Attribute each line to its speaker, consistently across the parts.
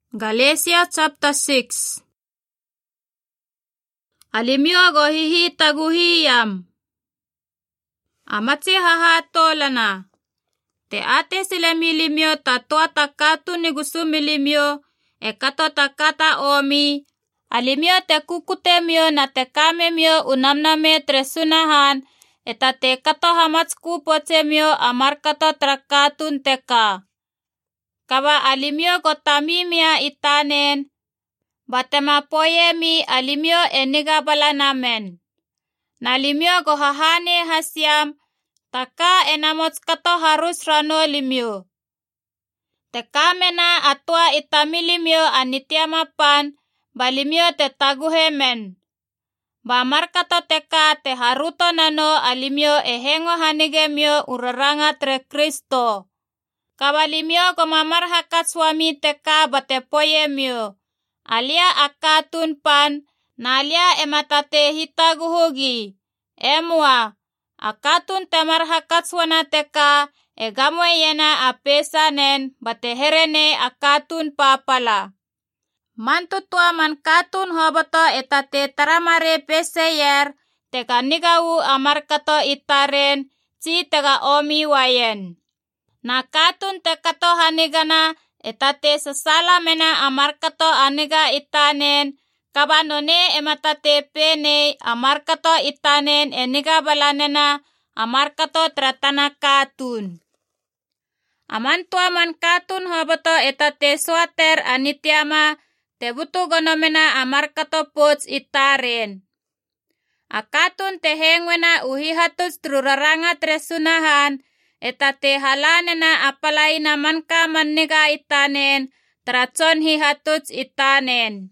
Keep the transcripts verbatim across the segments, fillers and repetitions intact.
Speaker 1: Galatia chapter six. Alimyo go hihi taguhiyam. Amatsi hahato lana. Te ate sila milimyo tatua takatu ni gusu milimyo e kato takata omi. Alimyo te kukute myo na te kame myo unamname tresunahan eta te kato hamatsku poche myo amar kato trakatun teka. Kaba alimyo go tamimia itanen. Batema poye mi alimyo eniga bala namen. Nalimyo go hahane hasyam. Taka enamots kato harus rano limyo. Teka mena atua itamilimyo anityamapan. Balimyo te taguhe men. Bamar kato teka te haruto nano alimyo ehengo hanigemyo uraranga tre Kristo. Kabalimyo go mamar hakat swami teka bate poye myo. Alia akatun pan, nalia ematate hitaguhugi. Emwa, akatun temar hakatswana teka, egamwe yena apesanen, bate herene akatun papala. Mantutua man katun hoboto etate taramare peseyer, teka nigau amarkato itaren, ci tega omi wayen. Na katun tekato hanigana, etate sesala mena amarkato aniga itanen, kabanone ematate pene amarkato itanen eniga balanena amarkato tratana katun. Amantua man katun hoboto etate swater anityama, tebutu gonomena amarkato pots itaren. Akatun tehengwena uhihatus truraranga tresunahan, etate halanena apalaina manka maniga itanen, tratson hihatuts itanen.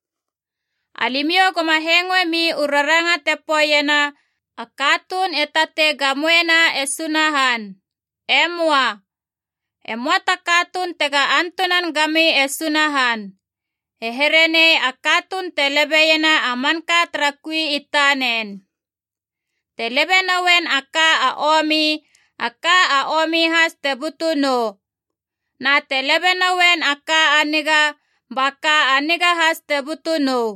Speaker 1: Alimyo gumahengwe mi uraranga tepoyena, akatun etate gamwena esunahan. Emwa. Emwa takatun tega antunan gami esunahan. Eherene akatun telebeyena amanka trakui itanen. Telebenawen aka aomi, aka aomi has tebutuno. Na telebenawen aka aniga, baka aniga has tebutuno.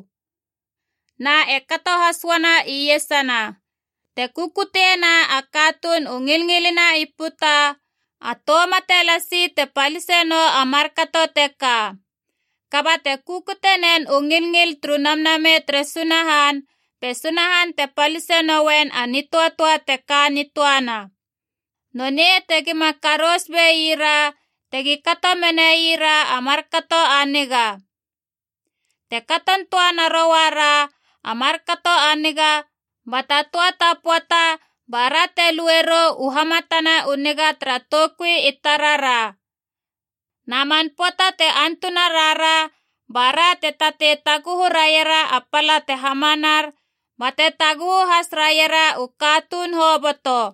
Speaker 1: Na ekato haswana iyesana. Tekukutena akatun ungilngilina iputa, atoma telasi te paliseno amarkato teka. Kaba tekukutenen ungilngil trunamname tresunahan, pesunahan te paliseno wen anituatua teka nituana. None tegi makaros be ira, tegi kato mene ira amarkato aniga. Te katon tuana rawara, amarkato aniga, batatua tapuata, barate luero uhamatana uniga tratokwi itarara. Naman pota te antuna rara, barate tate taguhu rayera apala te hamanar, bate taguhu has rayera ukatun hoboto.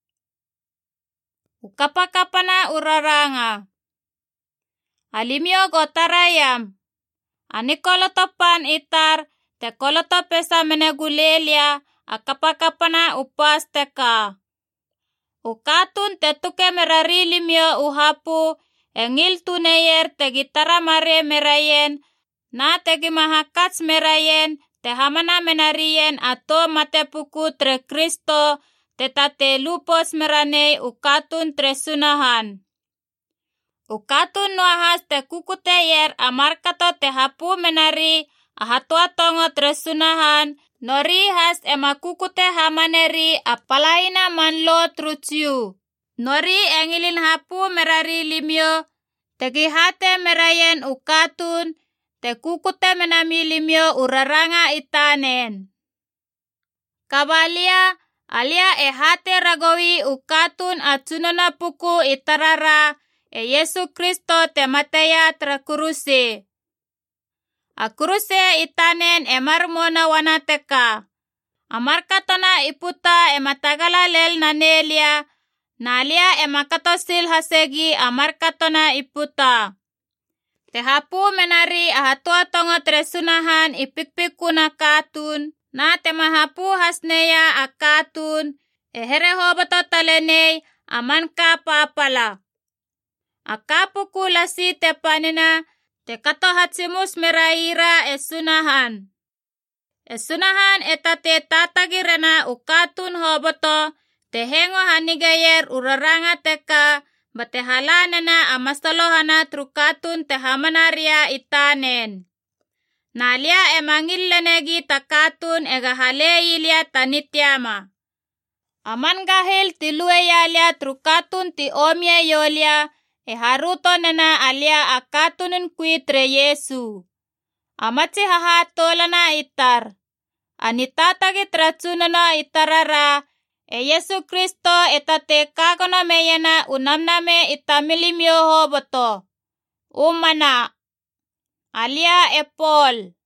Speaker 1: Ukapakapana uraranga. Alimyo gotarayam. Anikolotopan itar, te kolotopesa menegulelia, akapakapana upas teka. Ukatun te tuke merarilimyo uhapu, engil tuneyer te gitara mare merayen, na tegi mahakats merayen, te hamana menarien ato matepuku tre Kristo, te tate lupos merane ukatun tresunahan. Ukatun nuahas te kukuteyer amarkato te hapu menari, ahatua tongo tresunahan, nori has ema kukute hamaneri apalaina manlo trutsiu. Nori engilin hapu merari limyo, tegi hate merayen ukatun, te kukute menami limyo uraranga itanen. Kabalia, alia e hate ragowi ukatun atsunona puku itarara, e Yesu Kristo te mateya trakuruse. Akuruse itanen e marmona wanateka. Amarkatona iputa e matagala lel nanelia, nalia e makatosil hasegi amarkatona iputa. Te hapu menari ahatua tongo tresunahan ipikpikuna katun, na te mahapu hasneya akatun, e herehoboto talenei amanka papala. Akapuku lasi te panina, te kato hatsimus meraira esunahan. Esunahan eta te tatagirena ukatun hoboto, te hengo hanigayer uraranga teka, bate halanana amastalohana trukatun te hamanaria itanen. Nalia emangillenegi takatun ega haleilia tanityama. Aman gahil tilue yalia trukatun ti omye yolia, e haruto nena alia akatunin kuitre Yesu. Amatsi hahatolana itar. Anitatagi tracunana itarara, e Yesu Kristo etate kakona meyena unamname itamilimyo hoboto. Umana. Alia e Paul.